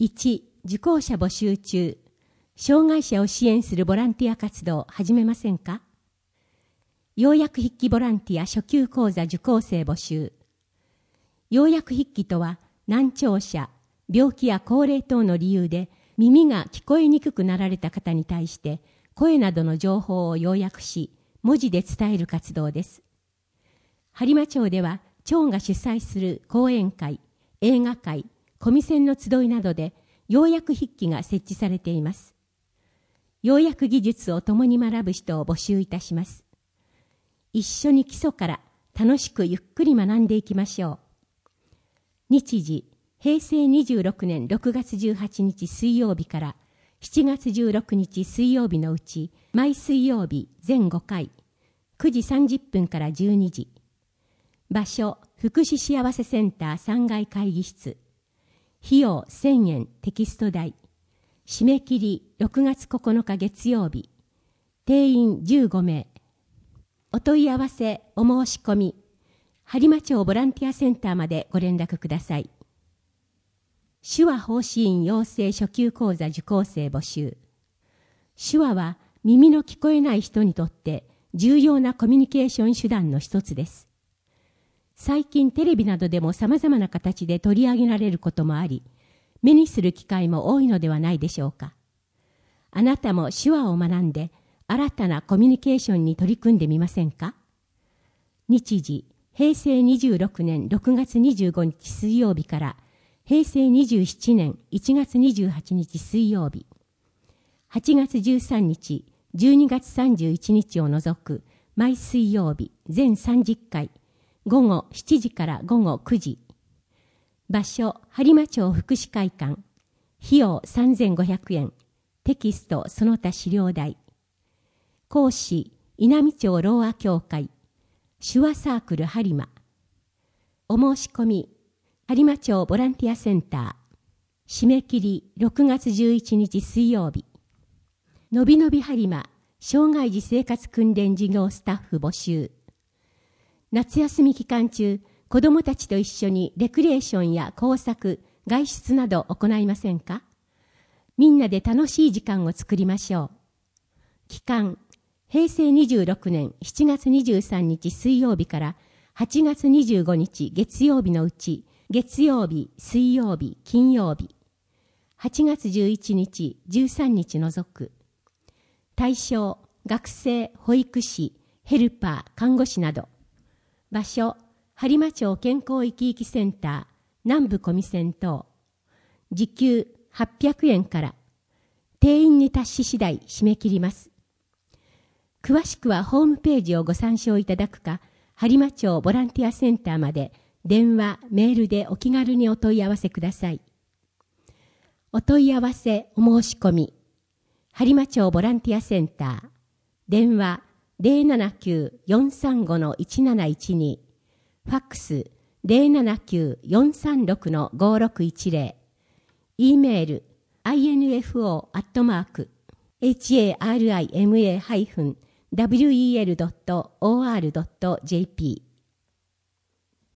1、受講者募集中。障害者を支援するボランティア活動を始めませんか？要約筆記ボランティア初級講座受講生募集。要約筆記とは、難聴者、病気や高齢等の理由で耳が聞こえにくくなられた方に対して声などの情報を要約し、文字で伝える活動です。播磨町では、町が主催する講演会、映画会、コミセンの集いなどで要約筆記が設置されています。要約技術を共に学ぶ人を募集いたします。一緒に基礎から楽しくゆっくり学んでいきましょう。日時、平成26年6月18日水曜日から7月16日水曜日のうち、毎水曜日全5回、9時30分から12時。場所、福祉幸せセンター3階会議室。費用1000円テキスト代。締め切り6月9日月曜日。定員15名。お問い合わせ、お申し込み、播磨町ボランティアセンターまでご連絡ください。手話奉仕員養成初級講座受講生募集。手話は耳の聞こえない人にとって重要なコミュニケーション手段の一つです。最近テレビなどでも様々な形で取り上げられることもあり、目にする機会も多いのではないでしょうか。あなたも手話を学んで新たなコミュニケーションに取り組んでみませんか？日時、平成26年6月25日水曜日から平成27年1月28日水曜日。8月13日、12月31日を除く毎水曜日全30回、午後7時から午後9時。場所、播磨町福祉会館。費用3500円。テキストその他資料代。講師、稲美町ろうあ協会。手話サークル播磨。お申し込み、播磨町ボランティアセンター。締め切り6月11日水曜日。のびのび播磨障害児生活訓練事業スタッフ募集。夏休み期間中、子どもたちと一緒にレクリエーションや工作、外出など行いませんか？みんなで楽しい時間を作りましょう。期間、平成26年7月23日水曜日から8月25日月曜日のうち、月曜日、水曜日、金曜日。8月11日、13日除く。対象、学生、保育士、ヘルパー、看護師など。場所、播磨町健康生き生きセンター、南部コミセン等。時給800円から。定員に達し次第締め切ります。詳しくはホームページをご参照いただくか、播磨町ボランティアセンターまで電話、メールでお気軽にお問い合わせください。お問い合わせ、お申し込み。播磨町ボランティアセンター。電話 079-435-1712。ファックス 079-436-5610。E メール info@harima-wel.or.jp